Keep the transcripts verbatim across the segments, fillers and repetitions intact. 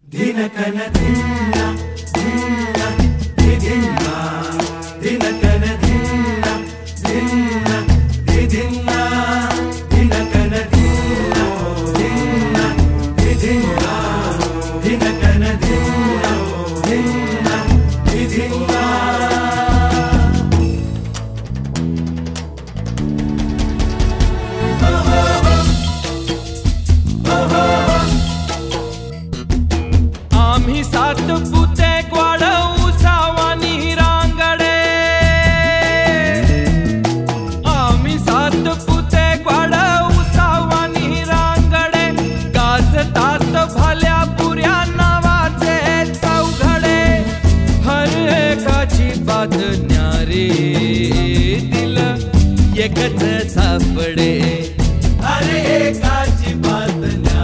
ಧಿನಕನ ಧಿನ್ನ ಧಿನ್ನ ಧಿನ್ನ ಧಿನಕನ ಧಿನ್ನ ಧಿನ್ನ ಧಿನ್ನ ಧಿನಕನ ಧಿನ್ನ ಧಿನ್ನ ಧಿನ್ನ ಧಿನಕನ ಧಿನ್ನ ಧಿನ್ನ ಧಿನ್ನ आम्ही सात पुते ग्वाड उसावानी रांगडे आम्ही सात पुते ग्वाड उसावानी रांगडे गाजतात भल्या पुऱ्या नावाचे चौघडे हर एकाची बातम्या रे दिल एकच सापडे हर एकाची बातम्या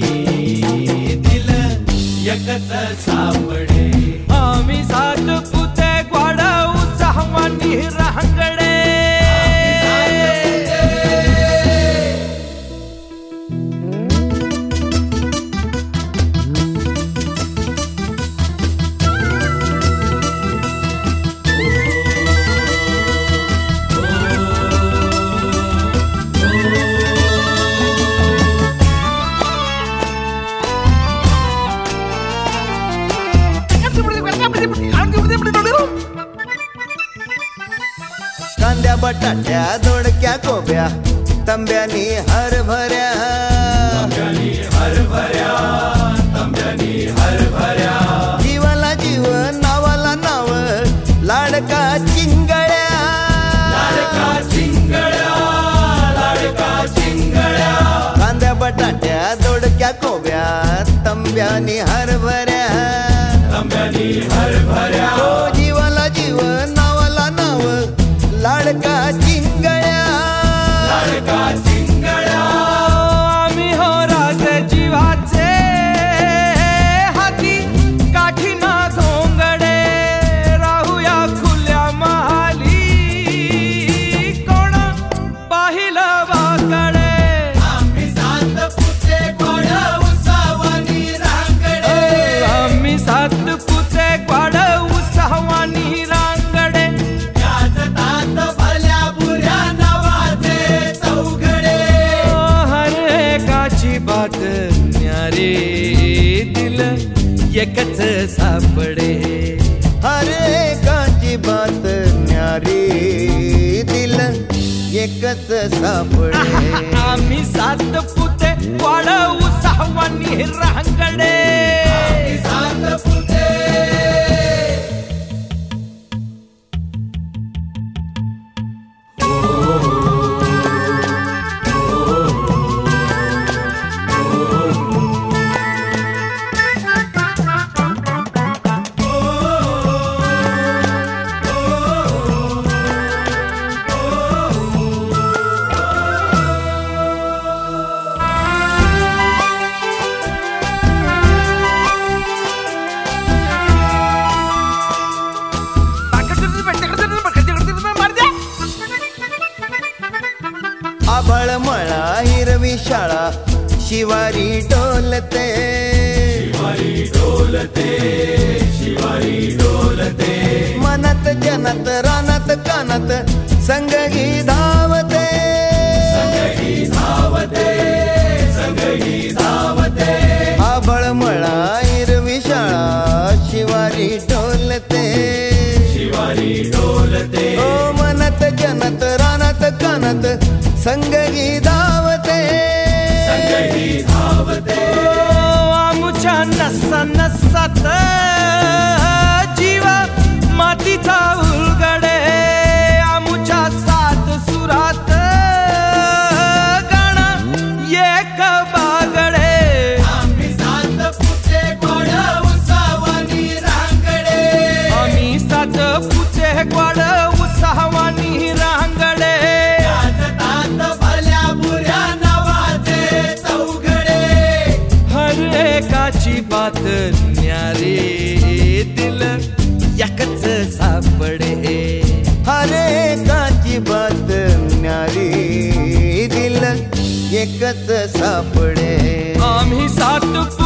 एकच सापडे आम्ही सात पुते ग्वाड उसावानी रांगडे कांद्या बटाट्या दोडक्या कोब्या तंब्यानी हरभऱ्या तंब्यानी हरभऱ्या तंब्यानी हरभऱ्या जीवाला जीव नावाला नाव लाडका चिंगळ्या लाडका चिंगळ्या लाडका चिंगळ्या कांद्या बटाट्या दोडक्या कोब्या तंब्यानी हरभऱ्या तंब्यानी हरभऱ्या ओ जीवाला जीव नावाला नाव लाडका चिंगळ्या लाडका चिंगळ्या आम्ही हो राज जीवाचे हाती काठी ना घोंगडे राहूया खुल्या महाली कोण पाहिलं वाकडे आम्ही सात पुते ग्वाड उसावानी रांगडे आम्ही सात पुते ग्वाड उसावानी रांगडे गाजतात भल्या बुऱ्या नावाचे चौघडे हर एकाची बात न्यारे दिल एकच सापडे हर एकाची बात न्यारी दिल एकच सापडे आम्ही सात पुते ग्वाड उसावानी रांगडे सात पुते आभाळ मळा हिरवी शाळा शिवारी डोलते शिवारी डोलते शिवारी डोलते मनात जनात रानात कानात संगही धावते संगही धावते संगही धावते आभाळ मळा हिरवी शाळा शिवारी डोलते शिवारी डोलते ओ मनात जनात रानात कानात संगही धावते संगही धावते आमुच्या नसा नसात जीवा मातीचा उलगडे आमुच्या सात सुरात गाणं एक बागडे आम्ही सात पुते ग्वाड उसावानी रांगडे आम्ही सात पुते ग्वाड उसावानी रांगडे गाजतात भल्या बुऱ्या नावाचे चौघडे हर एकाची बात न्यारे दिल एकच सापडे हर एकाची बात न्यारी दिल एकच सापडे आम्ही सात